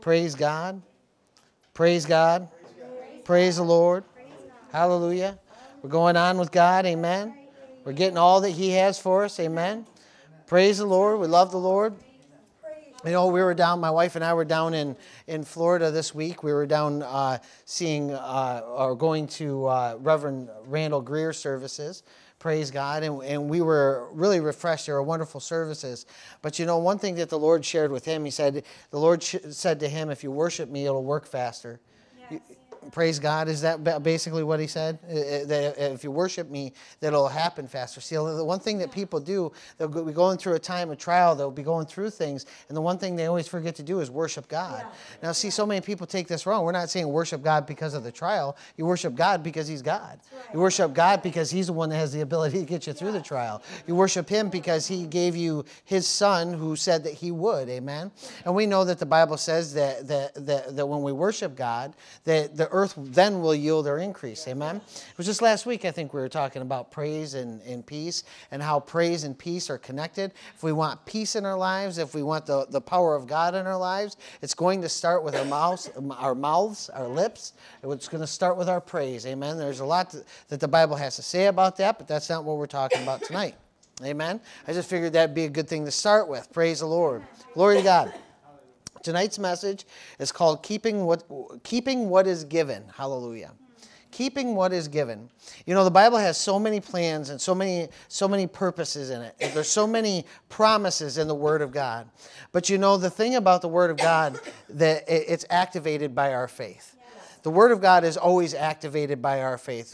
Praise God. Praise God. Praise the Lord. Hallelujah. We're going on with God. Amen. We're getting all that He has for us. Amen. Praise the Lord. We love the Lord. You know, we were down, my wife and I were down in Florida this week. We were down seeing or going to Reverend Randall Greer services. Praise God. And we were really refreshed. They were wonderful services. But you know, one thing that the Lord shared with him, he said, the Lord said to him, if you worship me, it'll work faster. Yes. Praise God. Is that basically what he said? That if you worship me, that'll happen faster. See, the one thing that people do, they'll be going through a time of trial, they'll be going through things, and the one thing they always forget to do is worship God. Yeah. Now, see, so many people take this wrong. We're not saying worship God because of the trial. You worship God because He's God. Right. You worship God because He's the one that has the ability to get you through the trial. You worship Him because He gave you His Son who said that He would. Amen? And we know that the Bible says that when we worship God, that the earth then will yield their increase. Amen? It was just last week, I think, we were talking about praise and peace and how praise and peace are connected. If we want peace in our lives, if we want the power of God in our lives, it's going to start with our mouths, our lips. It's going to start with our praise. Amen? There's a lot that the Bible has to say about that, but that's not what we're talking about tonight. Amen? I just figured that'd be a good thing to start with. Praise the Lord. Glory to God. Tonight's message is called Keeping What is Given. Hallelujah. Keeping what is given. You know, the Bible has so many plans and so many purposes in it. There's so many promises in the Word of God. But you know, the thing about the Word of God, that it's activated by our faith. The Word of God is always activated by our faith.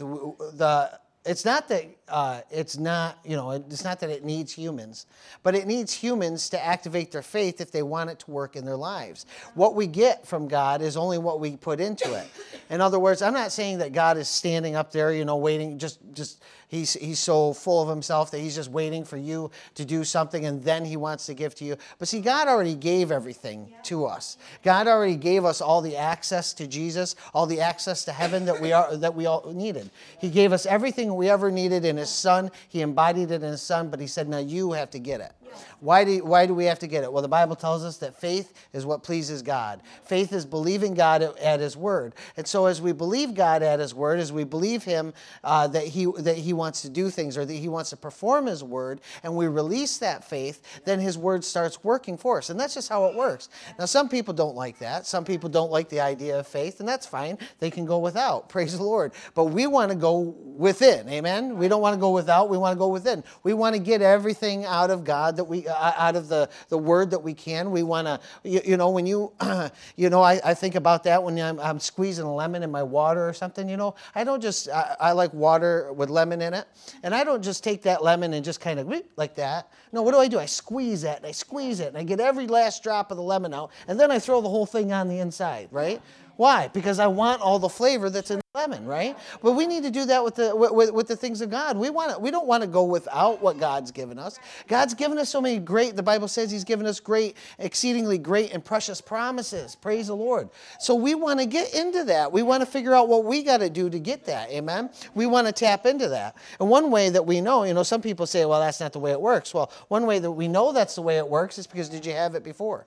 It's not that it's not that it needs humans, but it needs humans to activate their faith if they want it to work in their lives. What we get from God is only what we put into it. In other words, I'm not saying that God is standing up there, waiting, just he's so full of himself that he's just waiting for you to do something and then he wants to give to you. But see, God already gave everything to us. God already gave us all the access to Jesus, all the access to heaven that we all needed. He gave us everything we ever needed in His Son. He embodied it in His Son, but He said, now you have to get it. Why do we have to get it? Well, the Bible tells us that faith is what pleases God. Faith is believing God at His Word. And so as we believe God at His Word, as we believe Him that He wants to do things or that He wants to perform His Word, and we release that faith, then His Word starts working for us. And that's just how it works. Now, some people don't like that. Some people don't like the idea of faith, and that's fine. They can go without. Praise the Lord. But we want to go within. Amen? We don't want to go without. We want to go within. We want to get everything out of God that we out of the Word that we can. We want to, when you, I think about that when I'm squeezing a lemon in my water or something, I don't just, I like water with lemon in it, and I don't just take that lemon and just kind of like that. No, what do? I squeeze that, and I squeeze it, and I get every last drop of the lemon out, and then I throw the whole thing on the inside, right? Why? Because I want all the flavor that's in the lemon, right? But we need to do that with the things of God. We don't want to go without what God's given us. God's given us so many great, the Bible says He's given us great, exceedingly great and precious promises. Praise the Lord. So we want to get into that. We want to figure out what we got to do to get that. Amen? We want to tap into that. And one way that we know, some people say, well, that's not the way it works. Well, one way that we know that's the way it works is because did you have it before?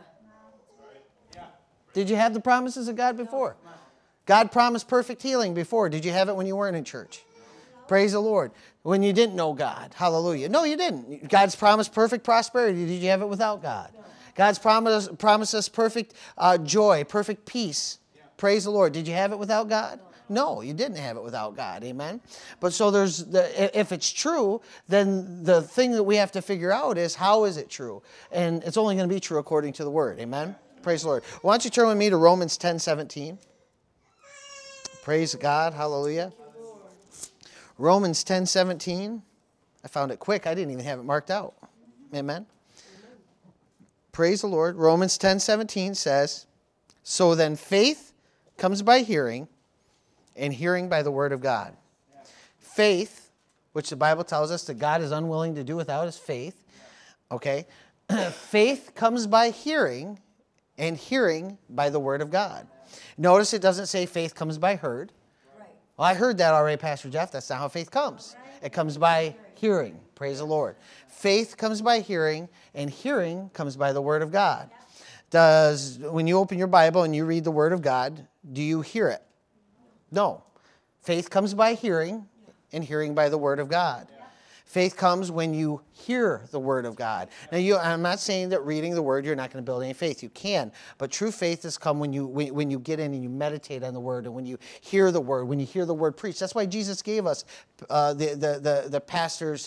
Did you have the promises of God before? God promised perfect healing before. Did you have it when you weren't in church? Praise the Lord. When you didn't know God. Hallelujah. No, you didn't. God's promised perfect prosperity. Did you have it without God? God's promised us perfect joy, perfect peace. Praise the Lord. Did you have it without God? No, you didn't have it without God. Amen. But so if it's true, then the thing that we have to figure out is how is it true? And it's only going to be true according to the Word. Amen. Praise the Lord. Why don't you turn with me to Romans 10:17. Praise God. Hallelujah. Romans 10:17. I found it quick. I didn't even have it marked out. Amen. Praise the Lord. Romans 10:17 says, so then faith comes by hearing, and hearing by the Word of God. Faith, which the Bible tells us that God is unwilling to do without His faith. Okay. Faith comes by hearing, and hearing by the Word of God. Notice it doesn't say faith comes by heard. Right. Well, I heard that already, Pastor Jeff. That's not how faith comes. Right. It comes by hearing. Praise the Lord. Faith comes by hearing, and hearing comes by the Word of God. When you open your Bible and you read the Word of God, do you hear it? No. Faith comes by hearing, and hearing by the Word of God. Faith comes when you hear the Word of God. Now, I'm not saying that reading the Word, you're not going to build any faith. You can. But true faith has come when you get in and you meditate on the Word, and when you hear the Word, when you hear the Word preached. That's why Jesus gave us the pastors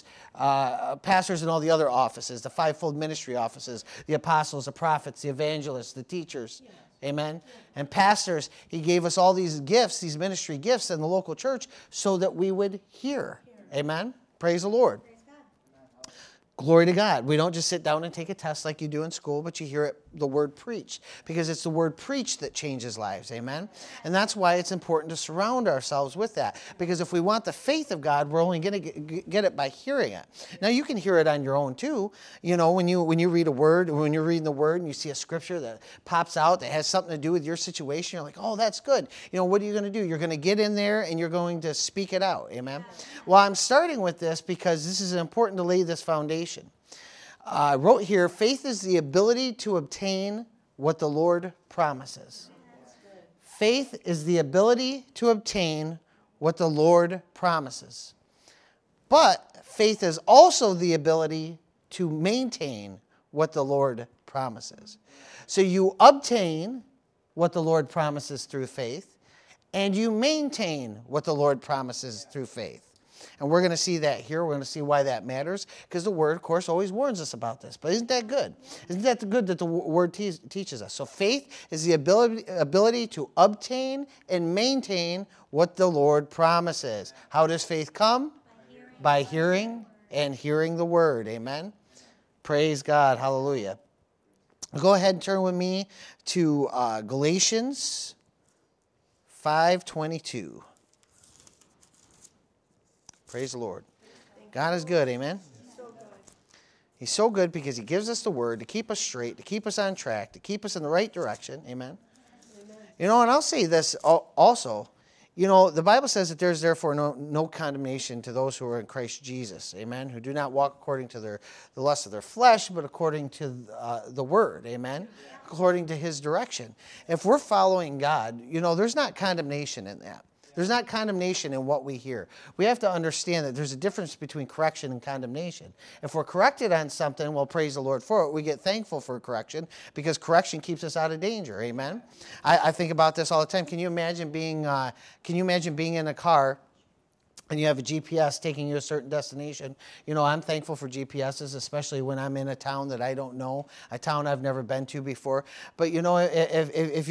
and all the other offices, the fivefold ministry offices, the apostles, the prophets, the evangelists, the teachers. Amen. And pastors, he gave us all these gifts, these ministry gifts in the local church so that we would hear. Amen. Praise the Lord. Glory to God. We don't just sit down and take a test like you do in school, but you hear the word preached, because it's the word preached that changes lives. Amen? And that's why it's important to surround ourselves with that, because if we want the faith of God, we're only going to get it by hearing it. Now, you can hear it on your own too. You know, when you read a word, when you're reading the word and you see a scripture that pops out that has something to do with your situation, you're like, oh, that's good. You know, what are you going to do? You're going to get in there and you're going to speak it out. Amen? Well, I'm starting with this because this is important to lay this foundation. I wrote here, faith is the ability to obtain what the Lord promises. Faith is the ability to obtain what the Lord promises. But faith is also the ability to maintain what the Lord promises. So you obtain what the Lord promises through faith, and you maintain what the Lord promises through faith. And we're going to see that here. We're going to see why that matters, because the Word, of course, always warns us about this. But isn't that good? Isn't that good that the Word teaches us? So faith is the ability to obtain and maintain what the Lord promises. How does faith come? By hearing and hearing the Word. Amen? Praise God. Hallelujah. Go ahead and turn with me to Galatians 5:22. Praise the Lord. God is good, amen? He's so good because he gives us the word to keep us straight, to keep us on track, to keep us in the right direction, amen? You know, and I'll say this also. You know, the Bible says that there's therefore no condemnation to those who are in Christ Jesus, amen? Who do not walk according to the lust of their flesh, but according to the word, amen? According to his direction. If we're following God, you know, there's not condemnation in that. There's not condemnation in what we hear. We have to understand that there's a difference between correction and condemnation. If we're corrected on something, well, praise the Lord for it. We get thankful for correction, because correction keeps us out of danger. Amen? I think about this all the time. Can you imagine being in a car and you have a GPS taking you to a certain destination? You know, I'm thankful for GPSs, especially when I'm in a town that I don't know, a town I've never been to before. But you know, if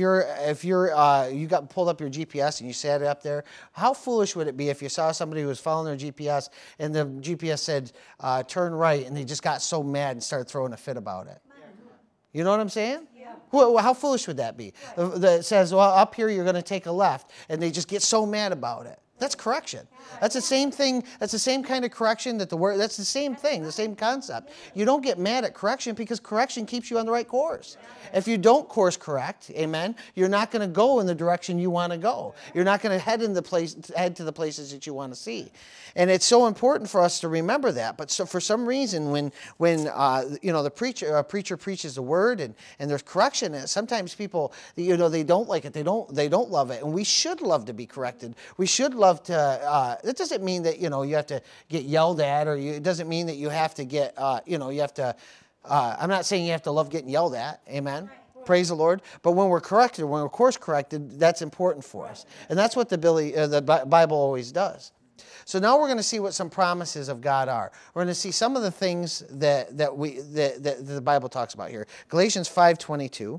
you got pulled up your GPS and you sat it up there, how foolish would it be if you saw somebody who was following their GPS and the GPS said turn right, and they just got so mad and started throwing a fit about it? You know what I'm saying? Yeah. Well, how foolish would that be? That says, well, up here you're going to take a left, and they just get so mad about it. That's correction. That's the same thing. That's the same kind of correction that the word, that's the same thing, the same concept. You don't get mad at correction, because correction keeps you on the right course. If you don't course correct, amen, you're not going to go in the direction you want to go. You're not going to head to the places that you want to see. And it's so important for us to remember that. But so for some reason, when you know, a preacher preaches the word and there's correction in it, sometimes people, you know, they don't like it. They don't love it. And we should love to be corrected. We should love to. That doesn't mean that, you know, you have to get yelled at, or it doesn't mean that you have to get you know, you have to. I'm not saying you have to love getting yelled at. Amen. Praise the Lord. But when we're corrected, when we're course corrected, that's important for us. And that's what the Bible always does. So now we're going to see what some promises of God are. We're going to see some of the things that the Bible talks about here. Galatians 5:22.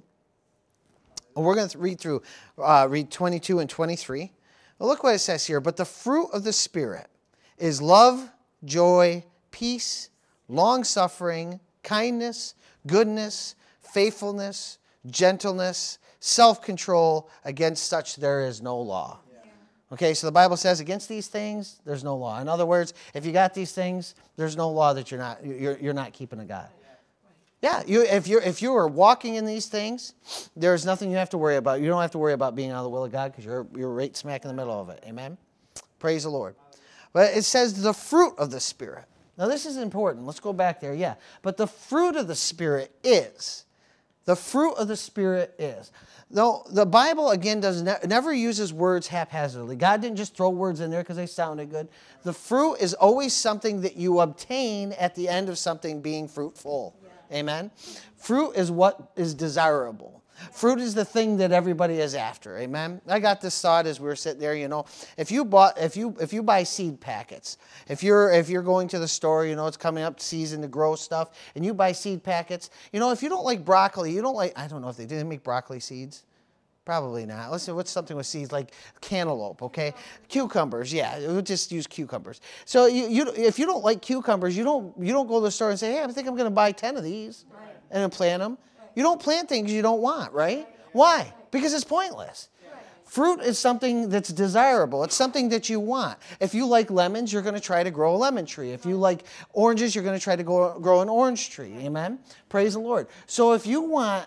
And we're going to read 22 and 23. Well, look what it says here. But the fruit of the Spirit is love, joy, peace, long-suffering, kindness, goodness, faithfulness, gentleness, self-control. Against such there is no law. Okay, so the Bible says against these things, there's no law. In other words, if you got these things, there's no law that you're not keeping of God. Yeah, if you are walking in these things, there's nothing you have to worry about. You don't have to worry about being out of the will of God, because you're right smack in the middle of it. Amen? Praise the Lord. But it says the fruit of the Spirit. Now this is important. Let's go back there. Yeah. But the fruit of the Spirit is The fruit of the Spirit is. Though the Bible, again, never uses words haphazardly. God didn't just throw words in there because they sounded good. The fruit is always something that you obtain at the end of something being fruitful. Yeah. Amen? Fruit is what is desirable. Fruit is the thing that everybody is after. Amen? I got this thought as we were sitting there, if you buy seed packets, if you're going to the store, it's coming up season to grow stuff, and you buy seed packets, if you don't like broccoli, I don't know if they didn't make broccoli seeds. Probably not. Let's see, what's something with seeds like cantaloupe, okay? Cucumbers, yeah, we'll just use cucumbers. So if you don't like cucumbers, you don't go to the store and say, hey, I think I'm going to buy 10 of these and then plant them. You don't plant things you don't want, right? Why? Because it's pointless. Fruit is something that's desirable. It's something that you want. If you like lemons, you're going to try to grow a lemon tree. If you like oranges, you're going to try to grow an orange tree. Amen? Praise the Lord. So if you want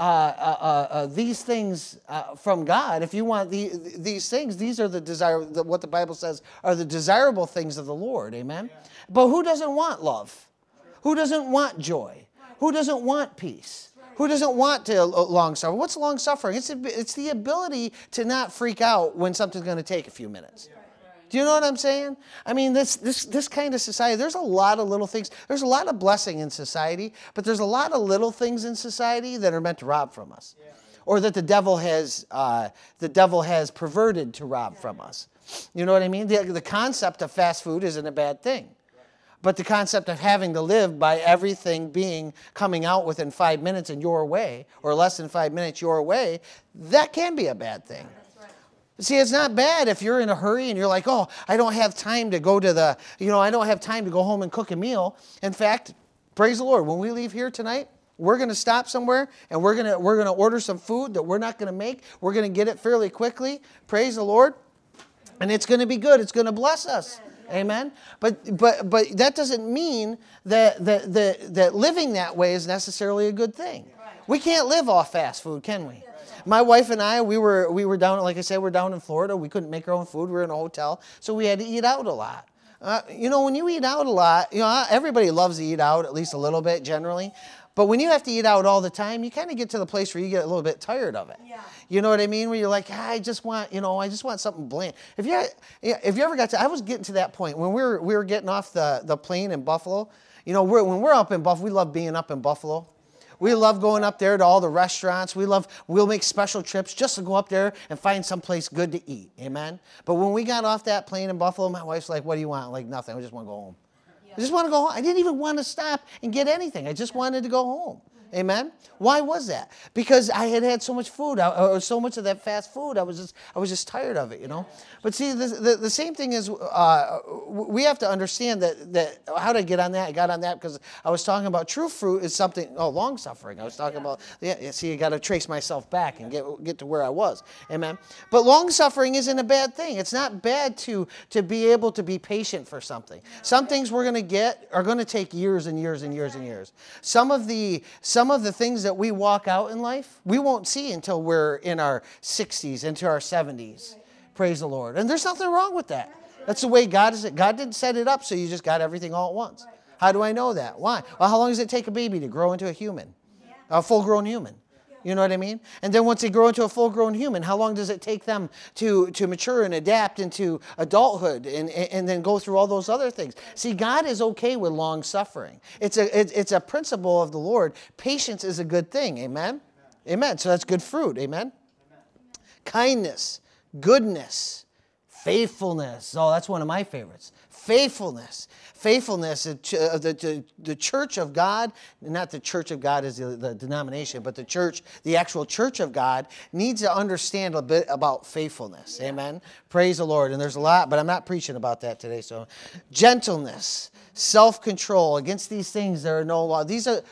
these things from God, if you want these things, these are what the Bible says are the desirable things of the Lord. Amen? Yeah. But who doesn't want love? Who doesn't want joy? Who doesn't want peace? Who doesn't want to long suffer? What's long suffering? It's the ability to not freak out when something's going to take a few minutes. Do you know what I'm saying? I mean, this kind of society, there's a lot of little things. There's a lot of blessing in society, but there's a lot of little things in society that are meant to rob from us, or that the devil has perverted to rob from us. You know what I mean? The concept of fast food isn't a bad thing. But the concept of having to live by everything coming out within 5 minutes in your way, or less than 5 minutes your way, that can be a bad thing. See, it's not bad if you're in a hurry and you're like, oh, I don't have time to go to I don't have time to go home and cook a meal. In fact, praise the Lord, when we leave here tonight, we're going to stop somewhere and we're going to order some food that we're not going to make. We're going to get it fairly quickly. Praise the Lord. And it's going to be good. It's going to bless us. Amen. But that doesn't mean that living that way is necessarily a good thing. We can't live off fast food, can we? My wife and I, we were down, like I said, we're down in Florida. We couldn't make our own food. We were in a hotel, so we had to eat out a lot. When you eat out a lot, everybody loves to eat out at least a little bit generally. But when you have to eat out all the time, you kind of get to the place where you get a little bit tired of it. Yeah. You know what I mean? Where you're like, I just want something bland. If you ever got to, I was getting to that point when we were getting off the plane in Buffalo. When we're up in Buffalo, we love being up in Buffalo. We love going up there to all the restaurants. We'll make special trips just to go up there and find someplace good to eat. Amen? But when we got off that plane in Buffalo, my wife's like, what do you want? I'm like, nothing. I just want to go home. I just want to go home. I didn't even want to stop and get anything. I just wanted to go home. Amen? Why was that? Because I had so much food, or so much of that fast food. I was just tired of it, But see, the same thing is, we have to understand that how to get on that. I got on that because I was talking about true fruit is something, long suffering. I was talking about, see, you got to trace myself back and get to where I was. Amen? But long suffering isn't a bad thing. It's not bad to be able to be patient for something. Some things we're going to get are going to take years and years and years and years. Some of the things that we walk out in life, we won't see until we're in our 60s, into our 70s. Praise the Lord. And there's nothing wrong with that. That's the way God is. God didn't set it up so you just got everything all at once. How do I know that? Why? Well, how long does it take a baby to grow into a human? A full-grown human. You know what I mean? And then once they grow into a full-grown human, how long does it take them to mature and adapt into adulthood and then go through all those other things? See, God is okay with long suffering. It's a principle of the Lord. Patience is a good thing. Amen? Amen. So that's good fruit. Amen? Kindness, goodness, faithfulness. Oh, that's one of my favorites. Faithfulness. Faithfulness, the church of God, not the church of God as the denomination, but the church, the actual church of God, needs to understand a bit about faithfulness. Amen? Praise the Lord. And there's a lot, but I'm not preaching about that today. So, gentleness, self-control. Against these things there are no law. These are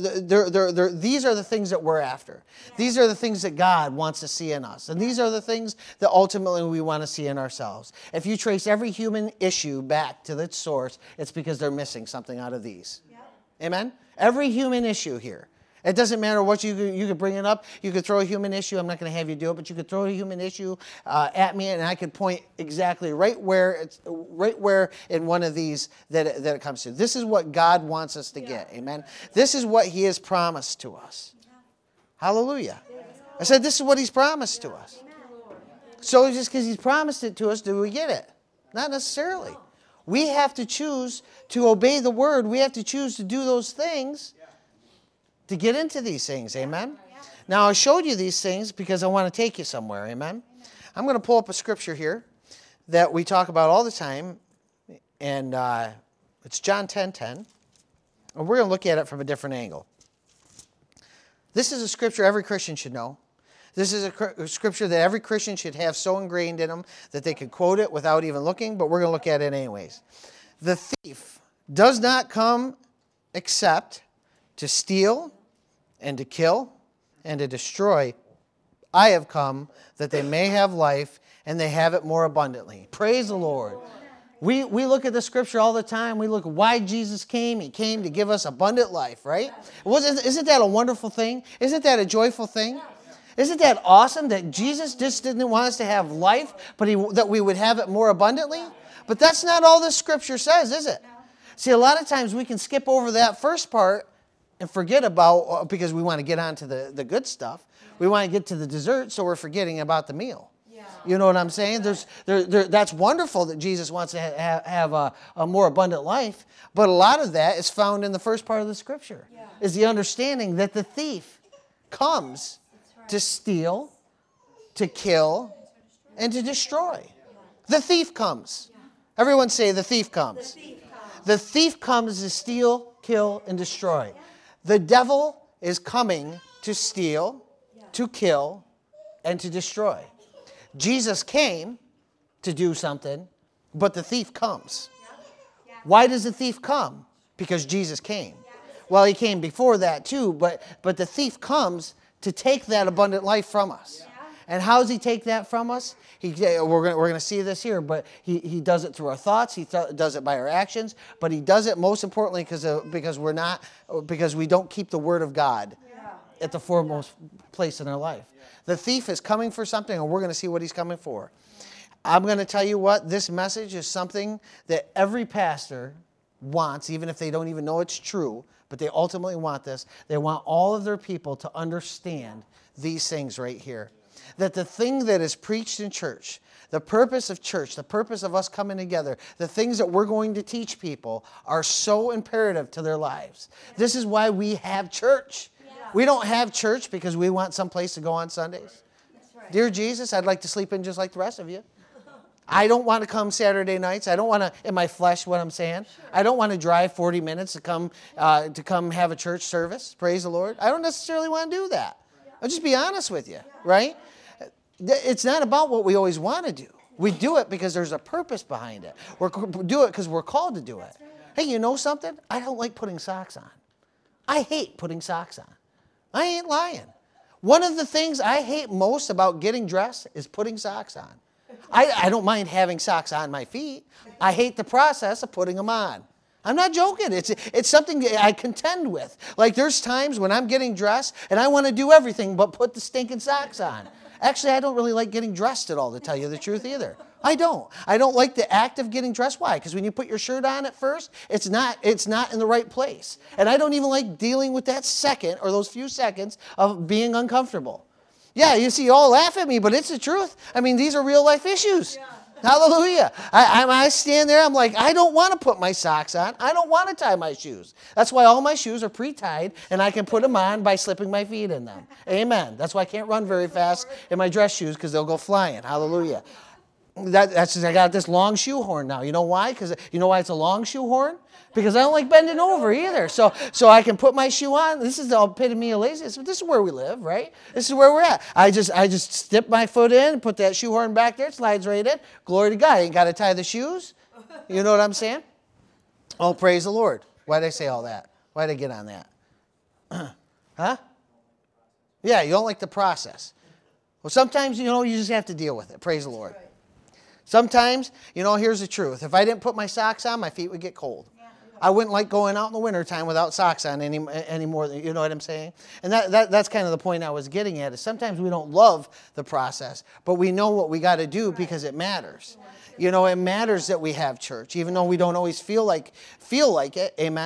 the things that we're after. These are the things that God wants to see in us. And these are the things that ultimately we want to see in ourselves. If you trace every human issue back to its source, it's because they're missing something out of these. Amen? Every human issue here. It doesn't matter what you could bring it up. You could throw a human issue. I'm not going to have you do it, but you could throw a human issue at me, and I could point exactly right where in one of these that it comes to. This is what God wants us to get. Amen. This is what He has promised to us. Hallelujah. I said, this is what he's promised to us. So just because he's promised it to us, do we get it? Not necessarily. We have to choose to obey the word. We have to choose to do those things to get into these things. Amen? Now, I showed you these things because I want to take you somewhere. Amen? I'm going to pull up a scripture here that we talk about all the time, and it's John 10:10. And we're going to look at it from a different angle. This is a scripture every Christian should know. This is a scripture that every Christian should have so ingrained in them that they could quote it without even looking, but we're going to look at it anyways. The thief does not come except to steal and to kill and to destroy. I have come that they may have life and they have it more abundantly. Praise the Lord. We look at the scripture all the time. We look at why Jesus came. He came to give us abundant life, right? Isn't that a wonderful thing? Isn't that a joyful thing? Isn't that awesome that Jesus just didn't want us to have life, but that we would have it more abundantly? But that's not all the scripture says, is it? See, a lot of times we can skip over that first part and forget about, because we want to get on to the good stuff. We want to get to the dessert, so we're forgetting about the meal. You know what I'm saying? That's wonderful that Jesus wants to have a more abundant life, but a lot of that is found in the first part of the scripture, is the understanding that the thief comes to steal, to kill, and to destroy. The thief comes. Everyone say, the thief comes. The thief comes to steal, kill, and destroy. The devil is coming to steal, to kill, and to destroy. Jesus came to do something, but the thief comes. Why does the thief come? Because Jesus came. Well, he came before that too, but the thief comes to take that abundant life from us. And how does he take that from us? We're going to see this here, but he does it through our thoughts. He does it by our actions, but he does it most importantly because we don't keep the word of God at the foremost place in our life. The thief is coming for something, and we're going to see what he's coming for. I'm going to tell you what, this message is something that every pastor wants, even if they don't even know it's true, but they ultimately want this. They want all of their people to understand these things right here. That the thing that is preached in church, the purpose of church, the purpose of us coming together, the things that we're going to teach people are so imperative to their lives. This is why we have church. We don't have church because we want someplace to go on Sundays. Dear Jesus, I'd like to sleep in just like the rest of you. I don't want to come Saturday nights. I don't want to, in my flesh, what I'm saying. I don't want to drive 40 minutes to come have a church service. Praise the Lord. I don't necessarily want to do that. I'll just be honest with you, right? It's not about what we always want to do. We do it because there's a purpose behind it. We do it because we're called to do it. Hey, you know something? I don't like putting socks on. I hate putting socks on. I ain't lying. One of the things I hate most about getting dressed is putting socks on. I don't mind having socks on my feet. I hate the process of putting them on. I'm not joking. It's something that I contend with. Like there's times when I'm getting dressed and I want to do everything but put the stinking socks on. Actually, I don't really like getting dressed at all, to tell you the truth either. I don't. I don't like the act of getting dressed. Why? Because when you put your shirt on at first, it's not in the right place. And I don't even like dealing with that second or those few seconds of being uncomfortable. Yeah, you see, you all laugh at me, but it's the truth. I mean, these are real life issues. Yeah. Hallelujah. I stand there, I'm like, I don't want to put my socks on. I don't want to tie my shoes. That's why all my shoes are pre-tied, and I can put them on by slipping my feet in them. Amen. That's why I can't run very fast in my dress shoes, because they'll go flying. Hallelujah. I got this long shoe horn now. You know why? Because you know why it's a long shoe horn? Because I don't like bending over either. So I can put my shoe on. This is the epitome of laziness. But this is where we live, right? This is where we're at. I just step my foot in, put that shoe horn back there. It slides right in. Glory to God. I ain't got to tie the shoes. You know what I'm saying? Oh, praise the Lord. Why did I say all that? Why did I get on that? Huh? Yeah, you don't like the process. Well, sometimes, you just have to deal with it. Praise the Lord. Sometimes, here's the truth. If I didn't put my socks on, my feet would get cold. I wouldn't like going out in the wintertime without socks on anymore. You know what I'm saying? And that's kind of the point I was getting at. Is sometimes we don't love the process, but we know what we got to do because it matters. It matters that we have church, even though we don't always feel like it. Amen.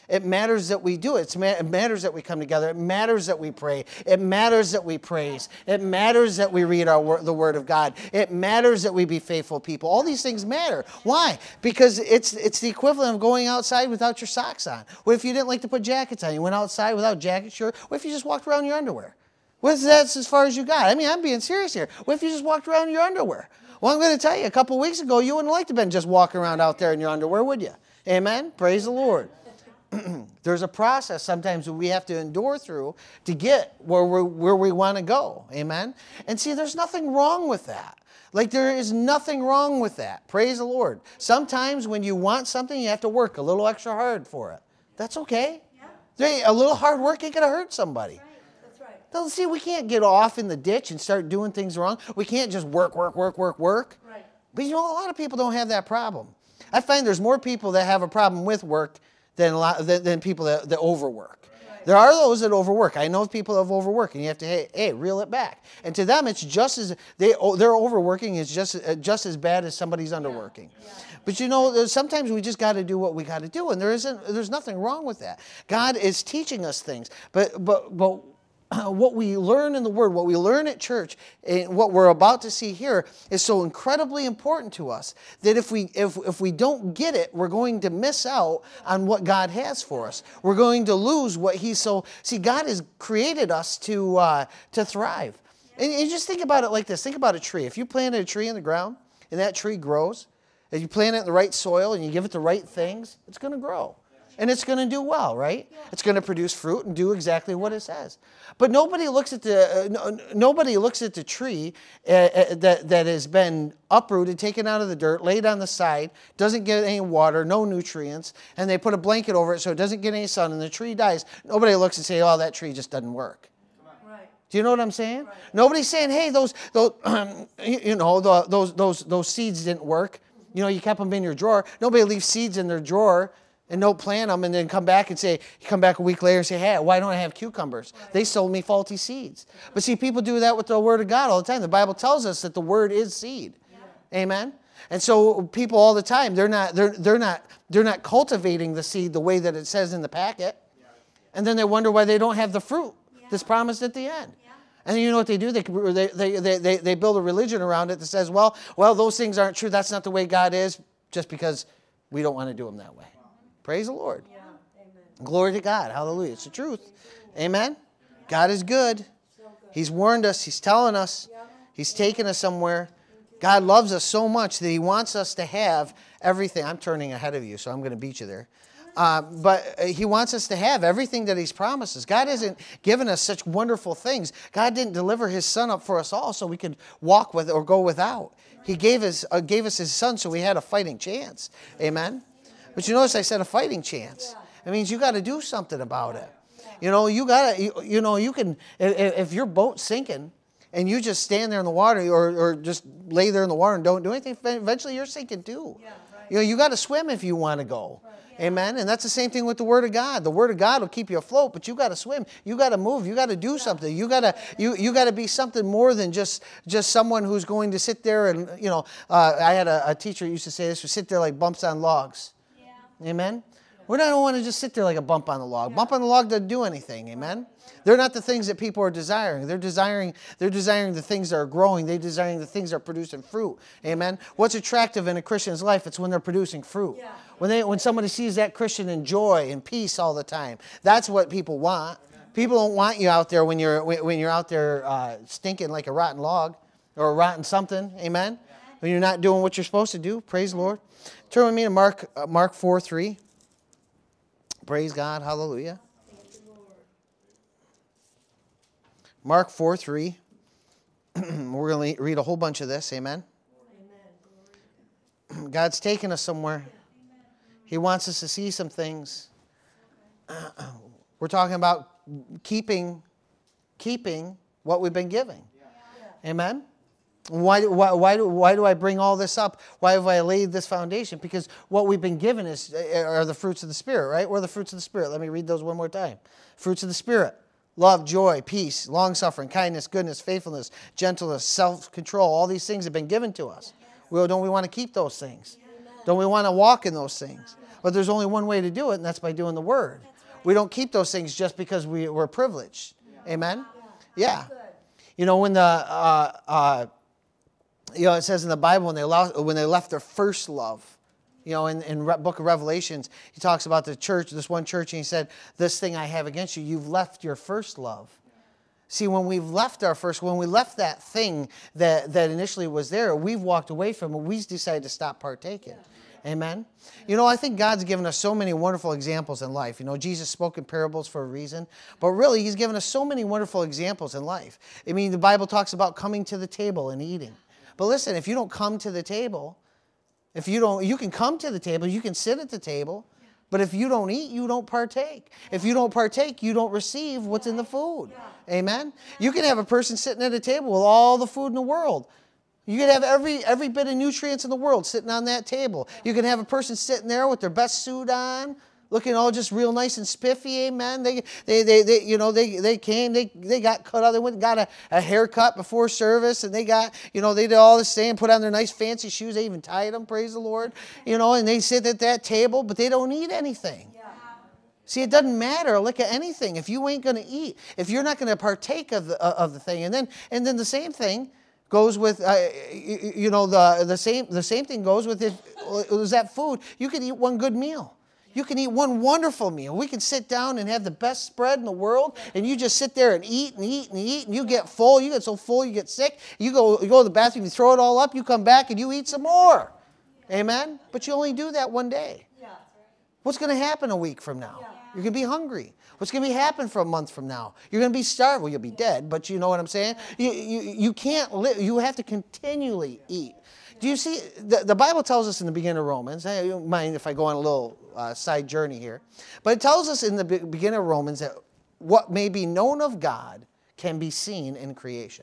It matters that we do it. It matters that we come together. It matters that we pray. It matters that we praise. It matters that we read the Word of God. It matters that we be faithful people. All these things matter. Why? Because it's the equivalent of going outside without your socks on. What if you didn't like to put jackets on? You went outside without jacket, shirt. What if you just walked around in your underwear? What if that's as far as you got? I mean, I'm being serious here. What if you just walked around in your underwear? Well, I'm going to tell you, a couple of weeks ago, you wouldn't like to have been just walking around out there in your underwear, would you? Amen? Praise the Lord. There's a process sometimes that we have to endure through to get where we want to go. Amen? And see, there's nothing wrong with that. Like, there is nothing wrong with that. Praise the Lord. Sometimes when you want something, you have to work a little extra hard for it. That's okay. Yeah. A little hard work ain't going to hurt somebody. Right. That's right. Don't see, we can't get off in the ditch and start doing things wrong. We can't just work. Right. But you know, a lot of people don't have that problem. I find there's more people that have a problem with work than people that overwork. Right. There are those that overwork. I know people that have overworked, and you have to, hey, reel it back. And to them, it's just as, their overworking is just as bad as somebody's underworking. Yeah. But you know, sometimes we just got to do what we got to do, and there's nothing wrong with that. God is teaching us things, but what we learn in the Word, what we learn at church, and what we're about to see here is so incredibly important to us that if we don't get it, we're going to miss out on what God has for us. We're going to lose what He's so. See, God has created us to thrive, and you just think about it like this. Think about a tree. If you planted a tree in the ground and that tree grows, if you plant it in the right soil and you give it the right things, it's going to grow. And it's going to do well, right? Yeah. It's going to produce fruit and do exactly what it says. But nobody looks at the tree that has been uprooted, taken out of the dirt, laid on the side, doesn't get any water, no nutrients, and they put a blanket over it so it doesn't get any sun, and the tree dies. Nobody looks and say, "Oh, that tree just doesn't work." Right. Do you know what I'm saying? Right. Nobody's saying, "Hey, those seeds didn't work. You know, you kept them in your drawer." Nobody leaves seeds in their drawer and don't plant them and then come back a week later and say, "Hey, why don't I have cucumbers? Right. They sold me faulty seeds." But see, people do that with the Word of God all the time. The Bible tells us that the Word is seed. Yeah. Amen? And so people all the time, they're not cultivating the seed the way that it says in the packet. Yeah. And then they wonder why they don't have the fruit that's promised at the end. Yeah. And you know what they do? They build a religion around it that says, well, those things aren't true. That's not the way God is, just because we don't want to do them that way. Praise the Lord. Yeah. Amen. Glory to God. Hallelujah. It's the truth. Amen. God is good. He's warned us. He's telling us. He's taken us somewhere. God loves us so much that He wants us to have everything. I'm turning ahead of you, so I'm going to beat you there. But He wants us to have everything that He's promised us. God hasn't given us such wonderful things. God didn't deliver His Son up for us all so we could walk with or go without. He gave us His Son so we had a fighting chance. Amen. But you notice I said a fighting chance. It means you got to do something about it. You know, you can, if your boat's sinking and you just stand there in the water or just lay there in the water and don't do anything, eventually you're sinking too. Yeah, right. You know, you got to swim if you want to go. Right. Yeah. Amen. And that's the same thing with the Word of God. The Word of God will keep you afloat, but you got to swim. You got to move. You got to do something. You got to be something more than just someone who's going to sit there and, you know, I had a teacher who used to say this, would sit there like bumps on logs. Amen? We don't want to just sit there like a bump on the log. Bump on the log doesn't do anything. Amen? They're not the things that people are desiring. They're desiring the things that are growing. They're desiring the things that are producing fruit. Amen? What's attractive in a Christian's life? It's when they're producing fruit. Yeah. When somebody sees that Christian in joy and peace all the time. That's what people want. People don't want you out there when you're out there stinking like a rotten log or a rotten something. Amen? When you're not doing what you're supposed to do. Praise the Lord. Turn with me to Mark 4:3. Praise God. Hallelujah. Mark 4:3. We're going to read a whole bunch of this. Amen. God's taken us somewhere. He wants us to see some things. We're talking about keeping what we've been giving. Amen. Why do I bring all this up? Why have I laid this foundation? Because what we've been given are the fruits of the Spirit, right? What are the fruits of the Spirit? Let me read those one more time. Fruits of the Spirit. Love, joy, peace, long-suffering, kindness, goodness, faithfulness, gentleness, self-control. All these things have been given to us. Well, don't we want to keep those things? Don't we want to walk in those things? But there's only one way to do it, and that's by doing the Word. We don't keep those things just because we're privileged. Amen? Yeah. You know, when it says in the Bible when they left their first love. You know, in book of Revelations, he talks about the church, this one church, and he said, this thing I have against you, you've left your first love. See, when we left that thing that initially was there, we've walked away from it. We decided to stop partaking. Amen? You know, I think God's given us so many wonderful examples in life. You know, Jesus spoke in parables for a reason. But really, he's given us so many wonderful examples in life. I mean, the Bible talks about coming to the table and eating. But listen, if you don't come to the table, you can come to the table, you can sit at the table, but if you don't eat, you don't partake. If you don't partake, you don't receive what's in the food. Amen? You can have a person sitting at a table with all the food in the world. You can have every bit of nutrients in the world sitting on that table. You can have a person sitting there with their best suit on, looking all just real nice and spiffy, amen. They got cut out. They went and got a haircut before service, and they did all this thing, put on their nice fancy shoes. They even tied them, praise the Lord. And they sit at that table, but they don't eat anything. See, it doesn't matter look at anything if you ain't going to eat, if you're not going to partake of the thing. And then the same thing goes with the same thing goes with it was that food. You can eat one good meal. You can eat one wonderful meal. We can sit down and have the best spread in the world, and you just sit there and eat and eat and eat, and you get full. You get so full you get sick. You go to the bathroom, you throw it all up, you come back and you eat some more. Amen? But you only do that one day. What's going to happen a week from now? You're going to be hungry. What's going to happen for a month from now? You're going to be starved. Well, you'll be dead, but you know what I'm saying? You can't live. You have to continually eat. Do you see, the Bible tells us in the beginning of Romans, I don't mind if I go on a little side journey here, but it tells us in the beginning of Romans that what may be known of God can be seen in creation.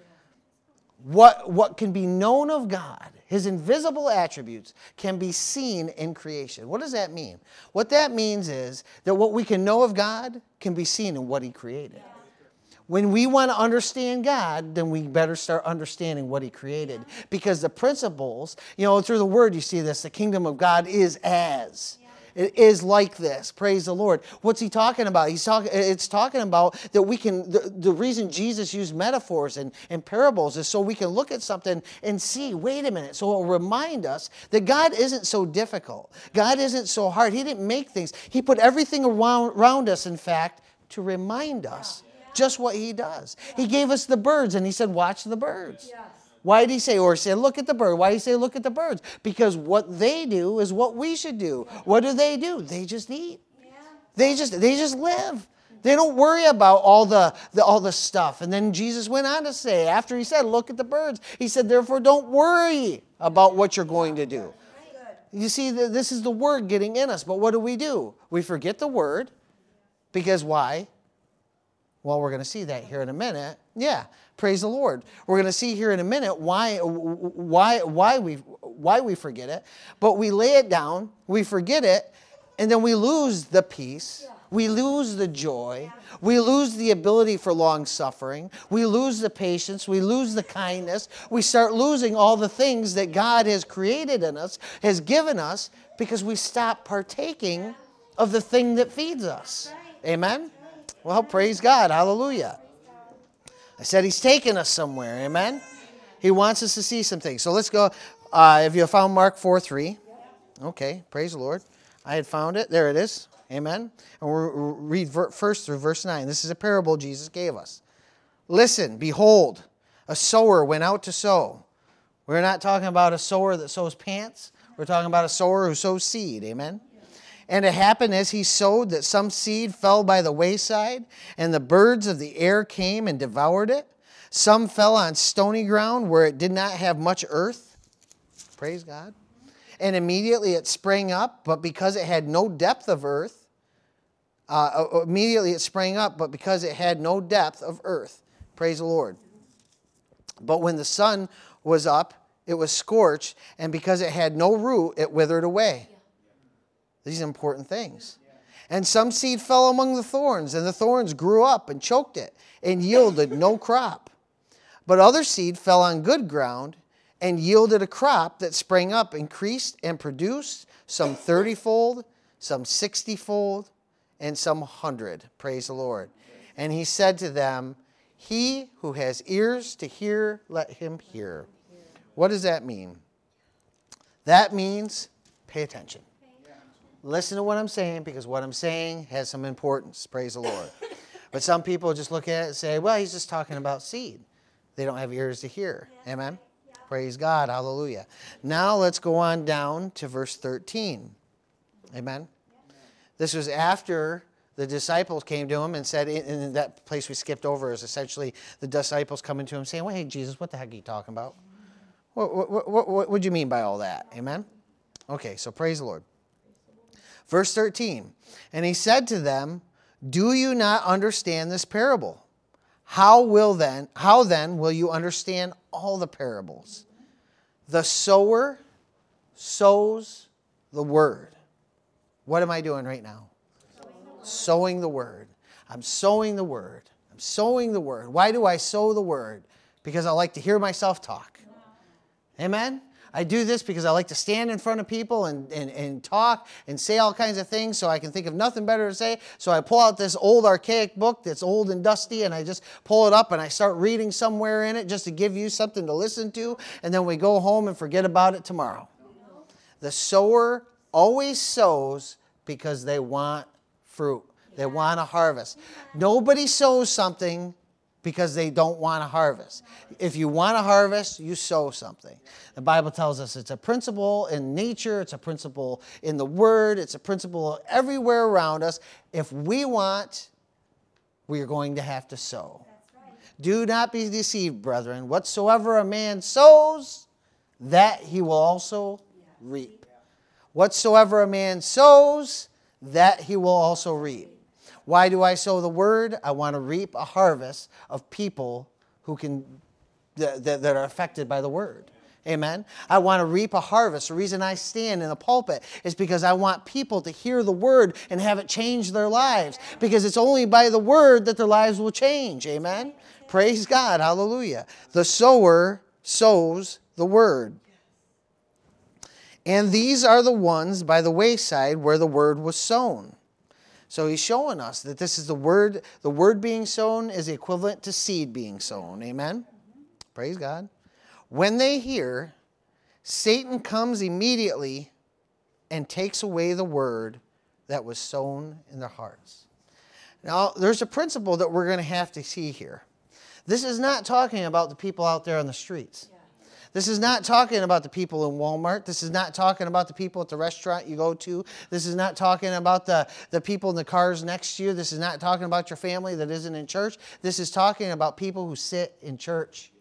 What can be known of God, his invisible attributes, can be seen in creation. What does that mean? What that means is that what we can know of God can be seen in what he created. When we want to understand God, then we better start understanding what he created. Because the principles, through the word you see this, the kingdom of God is as. It is like this. Praise the Lord. What's he talking about? It's talking about that we can, the reason Jesus used metaphors and parables is so we can look at something and see, wait a minute. So it'll remind us that God isn't so difficult. God isn't so hard. He didn't make things. He put everything around us, in fact, to remind us just what he does. He gave us the birds and he said, watch the birds. Why did he say, or he said, look at the bird? Why did he say, look at the birds? Because what they do is what we should do. What do? They just eat. They just live. They don't worry about all the stuff. And then Jesus went on to say, after he said, look at the birds, he said, therefore don't worry about what you're going to do. You see, this is the word getting in us. But what do? We forget the word. Because why? Well, we're going to see that here in a minute. Yeah, praise the Lord. We're going to see here in a minute why we forget it. But we lay it down, we forget it, and then we lose the peace. We lose the joy. We lose the ability for long suffering. We lose the patience. We lose the kindness. We start losing all the things that God has created in us, has given us, because we stop partaking of the thing that feeds us. Amen? Well, praise God. Hallelujah. I said he's taking us somewhere. Amen? He wants us to see some things. So let's go. Have you found Mark 4:3? Okay. Praise the Lord. I had found it. There it is. Amen? And we'll read first through verse 9. This is a parable Jesus gave us. Listen, behold, a sower went out to sow. We're not talking about a sower that sows pants. We're talking about a sower who sows seed. Amen? And it happened as he sowed that some seed fell by the wayside, and the birds of the air came and devoured it. Some fell on stony ground where it did not have much earth. Praise God. And immediately it sprang up, but because it had no depth of earth, Praise the Lord. But when the sun was up, it was scorched, and because it had no root, it withered away. These are important things. And some seed fell among the thorns, and the thorns grew up and choked it, and yielded no crop. But other seed fell on good ground, and yielded a crop that sprang up, increased, and produced some 30-fold, some 60-fold, and some 100. Praise the Lord. And he said to them, he who has ears to hear, let him hear. What does that mean? That means pay attention. Listen to what I'm saying, because what I'm saying has some importance. Praise the Lord. But some people just look at it and say, well, he's just talking about seed. They don't have ears to hear. Amen? Praise God. Hallelujah. Now let's go on down to verse 13. Amen? This was after the disciples came to him and said, in that place we skipped over is essentially the disciples coming to him saying, well, hey, Jesus, what the heck are you talking about? What do you mean by all that? Amen? Okay, so praise the Lord. Verse 13, and he said to them, do you not understand this parable? How then will you understand all the parables? The sower sows the word. What am I doing right now? Sowing the word. I'm sowing the word. I'm sowing the word. Why do I sow the word? Because I like to hear myself talk. Amen? I do this because I like to stand in front of people and talk and say all kinds of things so I can think of nothing better to say. So I pull out this old archaic book that's old and dusty, and I just pull it up and I start reading somewhere in it just to give you something to listen to, and then we go home and forget about it tomorrow. The sower always sows because they want fruit. They want a harvest. Nobody sows something because they don't want a harvest. If you want a harvest, you sow something. The Bible tells us it's a principle in nature, it's a principle in the Word, it's a principle everywhere around us. If we want, we are going to have to sow. Do not be deceived, brethren. Whatsoever a man sows, that he will also reap. Whatsoever a man sows, that he will also reap. Why do I sow the word? I want to reap a harvest of people who that are affected by the word. Amen. I want to reap a harvest. The reason I stand in the pulpit is because I want people to hear the word and have it change their lives. Because it's only by the word that their lives will change. Amen. Praise God. Hallelujah. The sower sows the word. And these are the ones by the wayside where the word was sown. So he's showing us that this is the word. The word being sown is equivalent to seed being sown. Amen? Praise God. When they hear, Satan comes immediately and takes away the word that was sown in their hearts. Now, there's a principle that we're going to have to see here. This is not talking about the people out there on the streets. This is not talking about the people in Walmart. This is not talking about the people at the restaurant you go to. This is not talking about the people in the cars next to you. This is not talking about your family that isn't in church. This is talking about people who sit in church.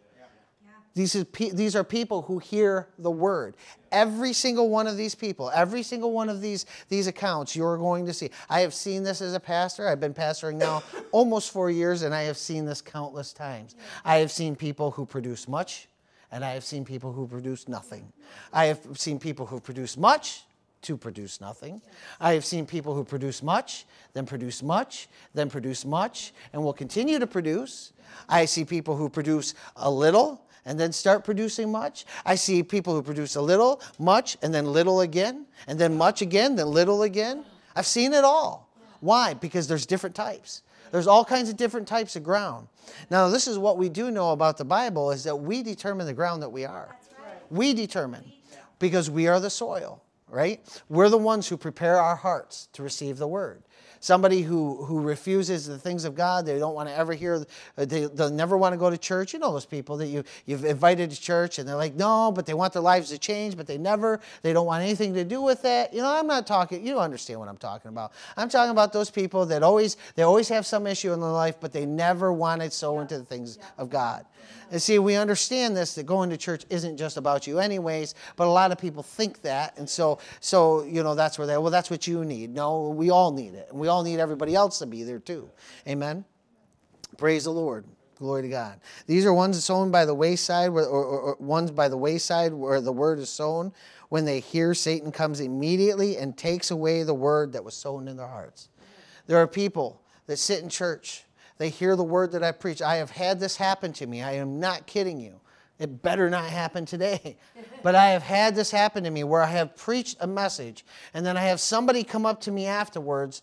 These are people who hear the word. Every single one of these people, every single one of these accounts you're going to see. I have seen this as a pastor. I've been pastoring now almost 4 years, and I have seen this countless times. I have seen people who produce much, and I have seen people who produce nothing. I have seen people who produce much to produce nothing. I have seen people who produce much, then produce much, then produce much, and will continue to produce. I see people who produce a little and then start producing much. I see people who produce a little, much, and then little again, and then much again, then little again. I've seen it all. Why? Because there's different types. There's all kinds of different types of ground. Now, this is what we do know about the Bible, is that we determine the ground that we are. We determine, because we are the soil, right? We're the ones who prepare our hearts to receive the word. Somebody who refuses the things of God, they don't want to ever hear, they'll never want to go to church. You know those people that you've invited to church, and they're like, no, but they want their lives to change, but they don't want anything to do with it. You know, I'm not talking, you don't understand what I'm talking about. I'm talking about those people that they always have some issue in their life, but they never want to sow into the things of God. And see, we understand this, that going to church isn't just about you anyways, but a lot of people think that, and so you know, that's where that's what you need. No, we all need it, and we all need everybody else to be there too. Amen? Praise the Lord. Glory to God. These are ones sown by the wayside, or ones by the wayside where the word is sown. When they hear, Satan comes immediately and takes away the word that was sown in their hearts. There are people that sit in church. They hear the word that I preach. I have had this happen to me. I am not kidding you. It better not happen today. But I have had this happen to me where I have preached a message and then I have somebody come up to me afterwards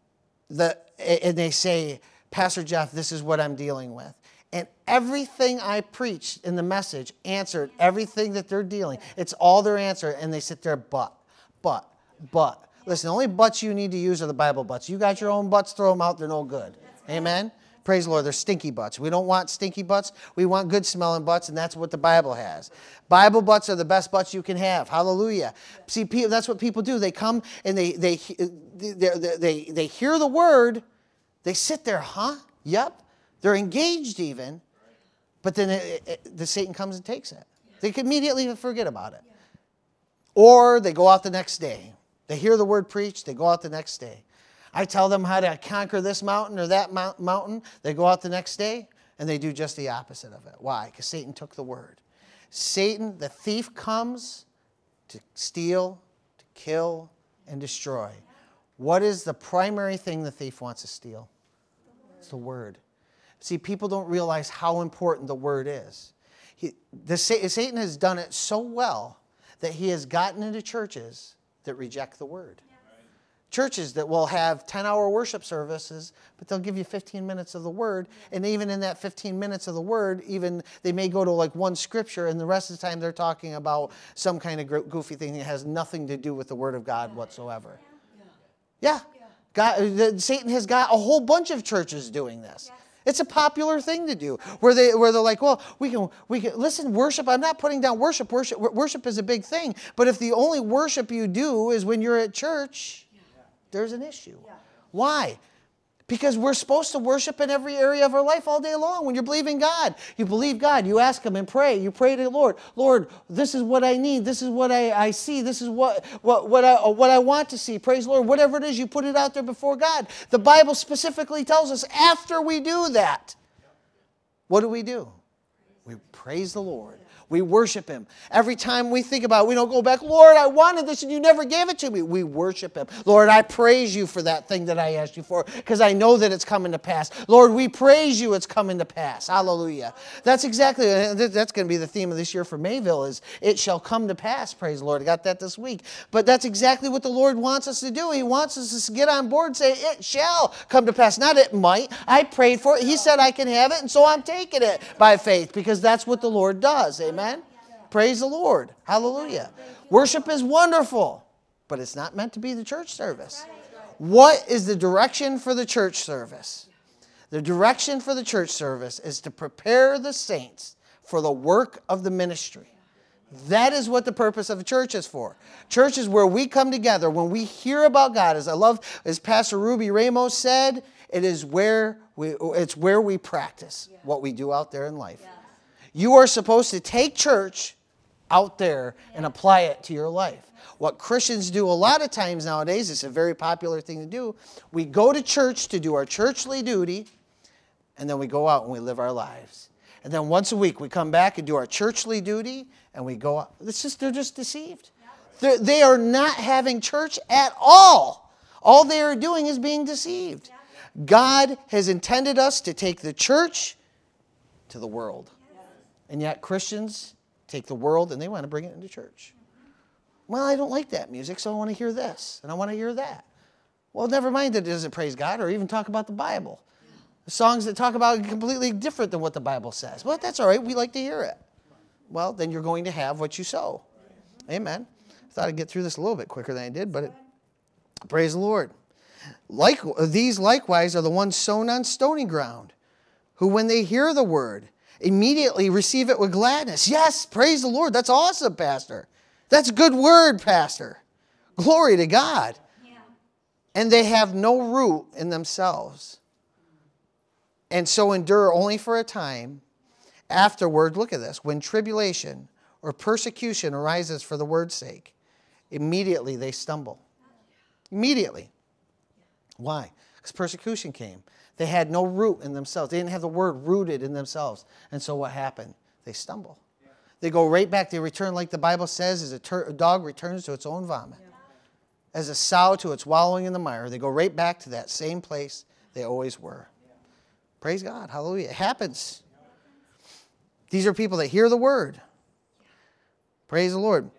and they say, Pastor Jeff, this is what I'm dealing with. And everything I preached in the message answered everything that they're dealing. It's all their answer. And they sit there, but. Listen, the only buts you need to use are the Bible butts. You got your own butts, throw them out. They're no good. Amen? Praise the Lord. They're stinky butts. We don't want stinky butts. We want good smelling butts, and that's what the Bible has. Bible butts are the best butts you can have. Hallelujah. See, that's what people do. They come and they hear the word. They sit there, huh? Yep. They're engaged even. But then the Satan comes and takes it. They can immediately forget about it. Or they go out the next day. They hear the word preached. They go out the next day. I tell them how to conquer this mountain or that mountain. They go out the next day, and they do just the opposite of it. Why? Because Satan took the word. Satan, the thief, comes to steal, to kill, and destroy. What is the primary thing the thief wants to steal? It's the word. See, people don't realize how important the word is. Satan has done it so well that he has gotten into churches that reject the word. Churches that will have 10-hour worship services, but they'll give you 15 minutes of the word. And even in that 15 minutes of the word, even they may go to like one scripture, and the rest of the time they're talking about some kind of goofy thing that has nothing to do with the word of God whatsoever. Yeah. Satan has got a whole bunch of churches doing this. It's a popular thing to do, where they're like, well, we can listen. Worship. I'm not putting down worship. Worship is a big thing. But if the only worship you do is when you're at church, there's an issue. Why? Because we're supposed to worship in every area of our life all day long. When you're believing God, you believe God. You ask Him and pray. You pray to the Lord. Lord, this is what I need. This is what I see. This is what I want to see. Praise the Lord. Whatever it is, you put it out there before God. The Bible specifically tells us after we do that, what do? We praise the Lord. We worship Him. Every time we think about it, we don't go back, Lord, I wanted this and you never gave it to me. We worship Him. Lord, I praise you for that thing that I asked you for because I know that it's coming to pass. Lord, we praise you, it's coming to pass. Hallelujah. That's going to be the theme of this year for Mayville is it shall come to pass. Praise the Lord. I got that this week. But that's exactly what the Lord wants us to do. He wants us to get on board and say, it shall come to pass. Not it might. I prayed for it. He said I can have it, and so I'm taking it by faith because that's what the Lord does. Amen. Amen? Praise the Lord. Hallelujah. Worship is wonderful, but it's not meant to be the church service. What is the direction for the church service? The direction for the church service is to prepare the saints for the work of the ministry. That is what the purpose of a church is for. Church is where we come together when we hear about God. As Pastor Ruby Ramos said, it's where we practice what we do out there in life. You are supposed to take church out there and apply it to your life. What Christians do a lot of times nowadays, it's a very popular thing to do. We go to church to do our churchly duty, and then we go out and we live our lives. And then once a week we come back and do our churchly duty, and we go out. They're just deceived. They are not having church at all. All they are doing is being deceived. God has intended us to take the church to the world. And yet Christians take the world and they want to bring it into church. Well, I don't like that music, so I want to hear this, and I want to hear that. Well, never mind that it doesn't praise God or even talk about the Bible. The songs that talk about it are completely different than what the Bible says. Well, that's all right. We like to hear it. Well, then you're going to have what you sow. Amen. I thought I'd get through this a little bit quicker than I did, but praise the Lord. These likewise are the ones sown on stony ground, who when they hear the word, immediately receive it with gladness. Yes, praise the Lord. That's awesome, Pastor. That's a good word, Pastor. Glory to God. Yeah. And they have no root in themselves, and so endure only for a time. Afterward, look at this, when tribulation or persecution arises for the word's sake, immediately they stumble. Immediately. Why? Because persecution came. They had no root in themselves. They didn't have the word rooted in themselves. And so what happened? They stumble. Yeah. They go right back. They return like the Bible says, as a dog returns to its own vomit. Yeah. As a sow to its wallowing in the mire. They go right back to that same place they always were. Yeah. Praise God. Hallelujah. It happens. These are people that hear the word. Praise the Lord.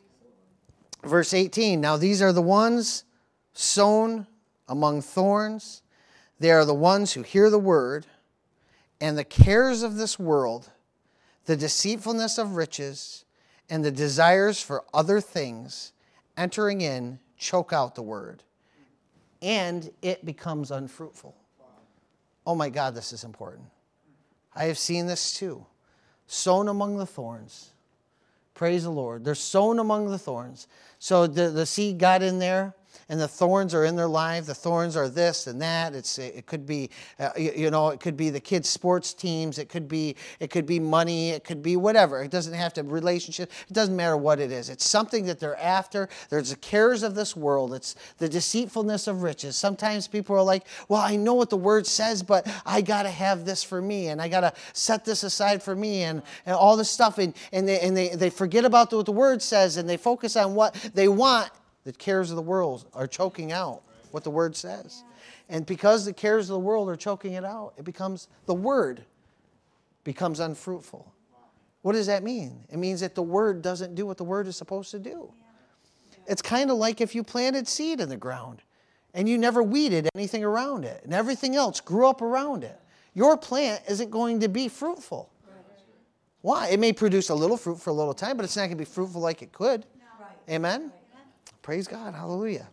Verse 18, now these are the ones sown among thorns. They are the ones who hear the word, and the cares of this world, the deceitfulness of riches, and the desires for other things, entering in, choke out the word, and it becomes unfruitful. Oh my God, this is important. I have seen this too. Sown among the thorns. Praise the Lord. They're sown among the thorns. So the seed got in there, and the thorns are in their life. The thorns are this and that. It could be, it could be the kids' sports teams. It could be money. It could be whatever. It doesn't have to relationship. It doesn't matter what it is. It's something that they're after. There's the cares of this world. It's the deceitfulness of riches. Sometimes people are like, well, I know what the word says, but I got to have this for me, and I got to set this aside for me, and all this stuff. And they forget about what the word says, and they focus on what they want. The cares of the world are choking out what the word says. And because the cares of the world are choking it out, the word becomes unfruitful. What does that mean? It means that the word doesn't do what the word is supposed to do. It's kind of like if you planted seed in the ground and you never weeded anything around it, and everything else grew up around it. Your plant isn't going to be fruitful. Why? It may produce a little fruit for a little time, but it's not going to be fruitful like it could. Amen? Praise God. Hallelujah.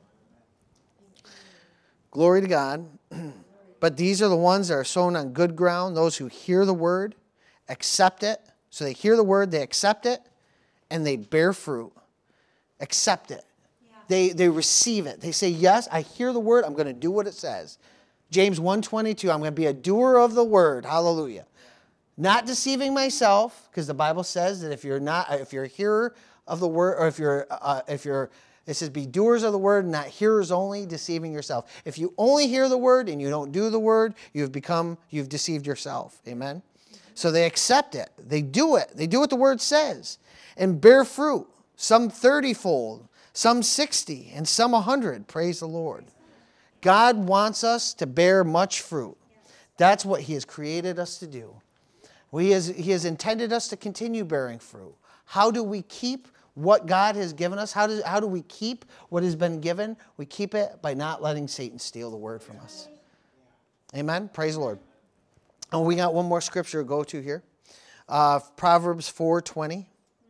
Glory to God. But these are the ones that are sown on good ground, those who hear the word, accept it. So they hear the word, they accept it, and they bear fruit. Accept it. Yeah. They receive it. They say, yes, I hear the word. I'm going to do what it says. James 1:22, I'm going to be a doer of the word. Hallelujah. Not deceiving myself, because the Bible says that if you're a hearer of the word, or if you're it says, be doers of the word, not hearers only, deceiving yourself. If you only hear the word and you don't do the word, you've deceived yourself. Amen? So they accept it. They do it. They do what the word says. And bear fruit. Some 30-fold, some 60, and some 100. Praise the Lord. God wants us to bear much fruit. That's what He has created us to do. He has intended us to continue bearing fruit. How do we keep what God has given us? How do we keep what has been given? We keep it by not letting Satan steal the word from us. Amen? Praise the Lord. And we got one more scripture to go to here. Proverbs 4:20.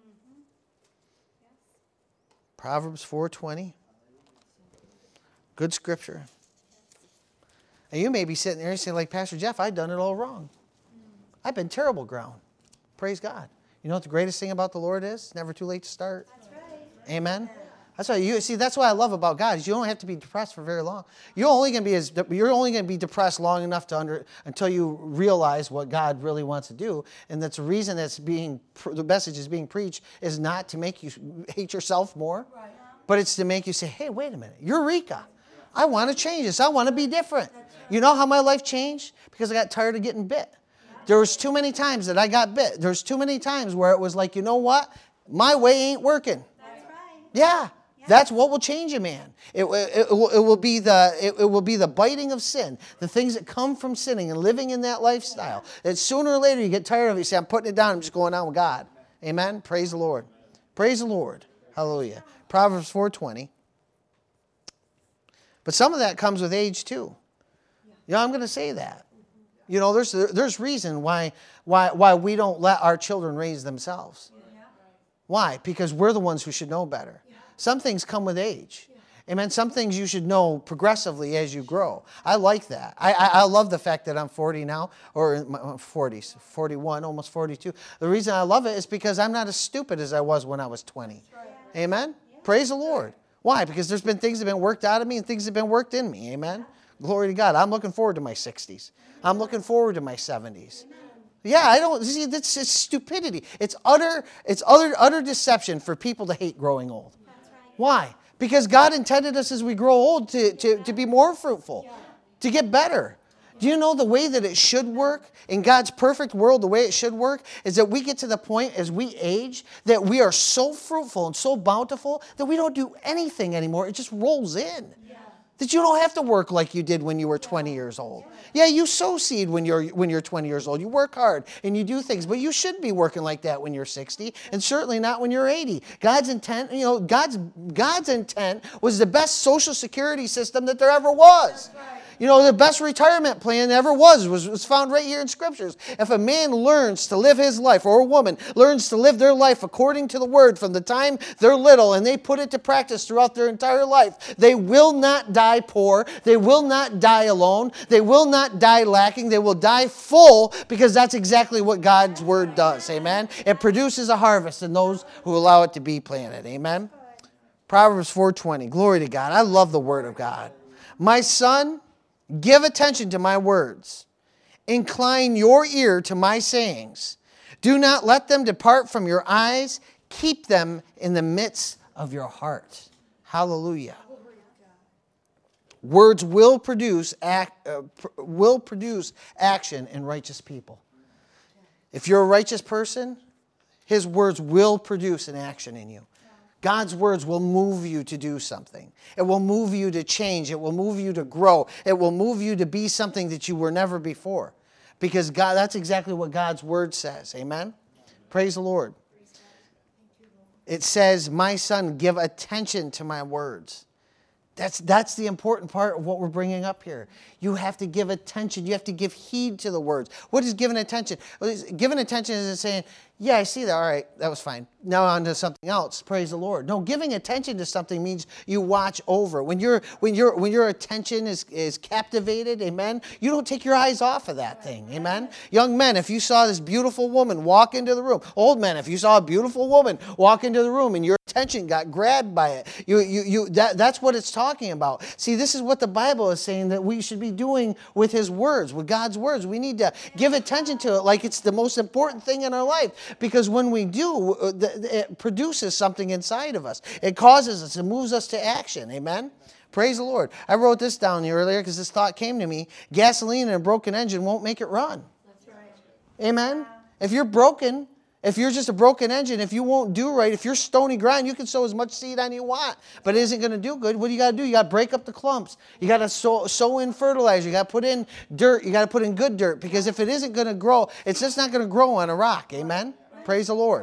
Proverbs 4:20. Good scripture. And you may be sitting there and saying, like, Pastor Jeff, I've done it all wrong. I've been terrible ground. Praise God. You know what the greatest thing about the Lord is? It's never too late to start. That's right. Amen. That's why that's what I love about God, is you don't have to be depressed for very long. You're only going to be depressed long enough until you realize what God really wants to do. And that's the reason the message is being preached, is not to make you hate yourself more, right, but it's to make you say, hey, wait a minute, Eureka. I want to change this. I want to be different. Right. You know how my life changed? Because I got tired of getting bit. There was too many times that I got bit. There's too many times where it was like, you know what? My way ain't working. That's right. Yeah. That's what will change a man. It will be the biting of sin, the things that come from sinning and living in that lifestyle. That sooner or later you get tired of it. You say, I'm putting it down. I'm just going on with God. Amen. Praise the Lord. Praise the Lord. Hallelujah. Proverbs 4:20. But some of that comes with age too. You know, I'm going to say that. You know, there's reason why we don't let our children raise themselves. Why? Because we're the ones who should know better. Some things come with age. Amen. Some things you should know progressively as you grow. I like that. I love the fact that I'm 40 now, or in my 40s, 41, almost 42. The reason I love it is because I'm not as stupid as I was when I was 20. Amen. Praise the Lord. Why? Because there's been things that have been worked out of me and things that have been worked in me. Amen. Glory to God. I'm looking forward to my 60s. I'm looking forward to my 70s. Yeah, I don't see. It's stupidity. It's utter deception for people to hate growing old. Why? Because God intended us as we grow old to be more fruitful, to get better. Do you know the way that it should work? In God's perfect world, the way it should work is that we get to the point as we age that we are so fruitful and so bountiful that we don't do anything anymore. It just rolls in. That you don't have to work like you did when you were 20 years old. Yeah, you sow seed when you're 20 years old. You work hard and you do things, but you shouldn't be working like that when you're 60, and certainly not when you're 80. God's intent, God's intent was the best social security system that there ever was. The best retirement plan ever was found right here in Scriptures. If a man learns to live his life, or a woman learns to live their life according to the Word from the time they're little, and they put it to practice throughout their entire life, they will not die poor. They will not die alone. They will not die lacking. They will die full, because that's exactly what God's Word does. Amen? It produces a harvest in those who allow it to be planted. Amen? Proverbs 4:20. Glory to God. I love the Word of God. My son, give attention to my words. Incline your ear to my sayings. Do not let them depart from your eyes. Keep them in the midst of your heart. Hallelujah. Words will produce action in righteous people. If you're a righteous person, his words will produce an action in you. God's words will move you to do something. It will move you to change. It will move you to grow. It will move you to be something that you were never before. Because that's exactly what God's word says. Amen? Praise the Lord. It says, my son, give attention to my words. That's the important part of what we're bringing up here. You have to give attention. You have to give heed to the words. What is giving attention? Giving attention is saying, yeah, I see that. All right, that was fine. Now on to something else. Praise the Lord. No, giving attention to something means you watch over. When your attention is captivated, amen, you don't take your eyes off of that thing. Amen. Young men, if you saw this beautiful woman walk into the room, old men, if you saw a beautiful woman walk into the room and your attention got grabbed by it, that's what it's talking about. See, this is what the Bible is saying that we should be doing with his words, with God's words. We need to give attention to it like it's the most important thing in our life. Because when we do, it produces something inside of us. It causes us, it moves us to action. Amen? Praise the Lord. I wrote this down earlier because this thought came to me. Gasoline in a broken engine won't make it run. That's right. Amen? If you're broken, if you're just a broken engine, if you won't do right, if you're stony ground, you can sow as much seed on you want, but it isn't going to do good. What do you got to do? You got to break up the clumps. You got to sow in fertilizer. You got to put in dirt. You got to put in good dirt, because if it isn't going to grow, it's just not going to grow on a rock. Amen? Praise the Lord.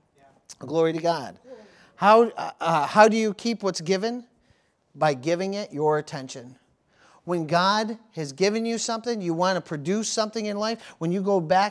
Glory to God. How do you keep what's given? By giving it your attention. When God has given you something, you want to produce something in life. When you go back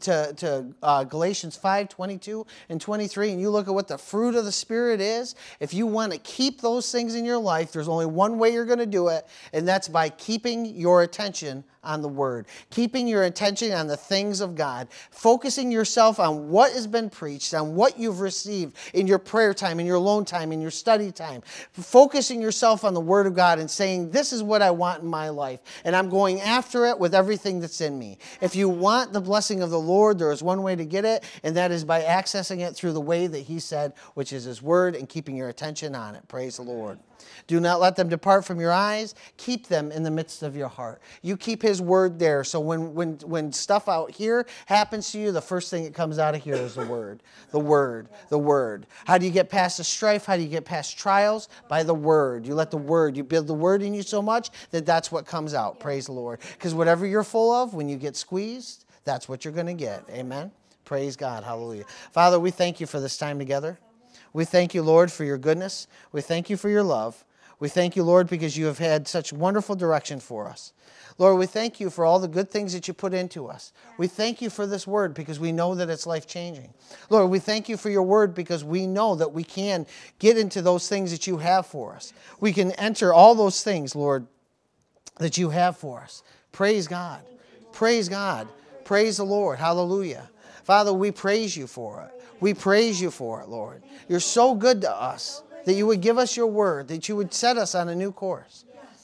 to Galatians 5:22 and 23, and you look at what the fruit of the Spirit is, if you want to keep those things in your life, there's only one way you're going to do it, and that's by keeping your attention on the Word. Keeping your attention on the things of God. Focusing yourself on what has been preached, on what you've received in your prayer time, in your alone time, in your study time. Focusing yourself on the Word of God and saying, this is what I want in my life, and I'm going after it with everything that's in me. If you want the blessing of the Lord, there is one way to get it, and that is by accessing it through the way that He said, which is His Word, and keeping your attention on it. Praise the Lord. Do not let them depart from your eyes. Keep them in the midst of your heart. You keep His Word there. So when stuff out here happens to you, the first thing that comes out of here is the Word. The Word. The Word. How do you get past the strife? How do you get past trials? By the Word. You let the Word, you build the Word in you so much that that's what comes out. Praise the Lord. Because whatever you're full of, when you get squeezed, that's what you're going to get. Amen? Praise God. Hallelujah. Father, we thank you for this time together. We thank you, Lord, for your goodness. We thank you for your love. We thank you, Lord, because you have had such wonderful direction for us. Lord, we thank you for all the good things that you put into us. We thank you for this word because we know that it's life-changing. Lord, we thank you for your word because we know that we can get into those things that you have for us. We can enter all those things, Lord, that you have for us. Praise God. Praise God. Praise the Lord. Hallelujah. Father, we praise you for it. We praise you for it, Lord. You're so good to us that you would give us your word, that you would set us on a new course.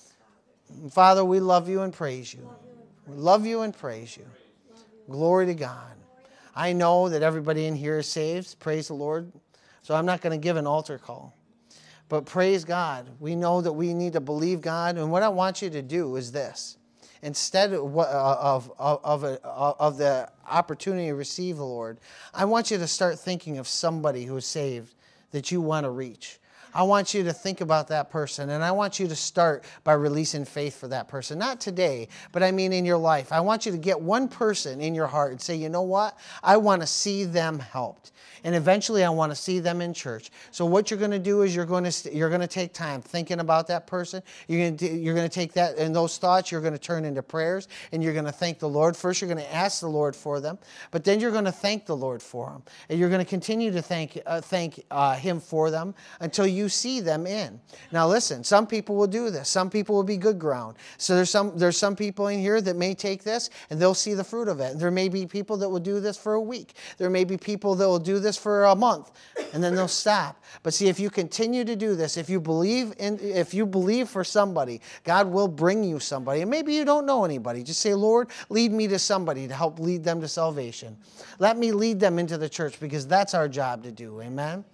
And Father, we love you and praise you. We love you and praise you. Glory to God. I know that everybody in here is saved. Praise the Lord. So I'm not going to give an altar call. But praise God. We know that we need to believe God. And what I want you to do is this. Instead of the opportunity to receive the Lord, I want you to start thinking of somebody who is saved that you want to reach. I want you to think about that person, and I want you to start by releasing faith for that person. Not today, but I mean in your life. I want you to get one person in your heart and say, you know what? I want to see them helped. And eventually I want to see them in church. So what you're going to do is you're going to take time thinking about that person. You're going to take that and those thoughts, you're going to turn into prayers, and you're going to thank the Lord. First, you're going to ask the Lord for them, but then you're going to thank the Lord for them. And you're going to continue to thank Him for them until you see them in. Now listen, some people will do this. Some people will be good ground. So there's some people in here that may take this and they'll see the fruit of it. There may be people that will do this for a week. There may be people that will do this for a month and then they'll stop. But see, if you continue to do this, if you believe for somebody, God will bring you somebody. And maybe you don't know anybody. Just say, Lord, lead me to somebody to help lead them to salvation. Let me lead them into the church, because that's our job to do. Amen.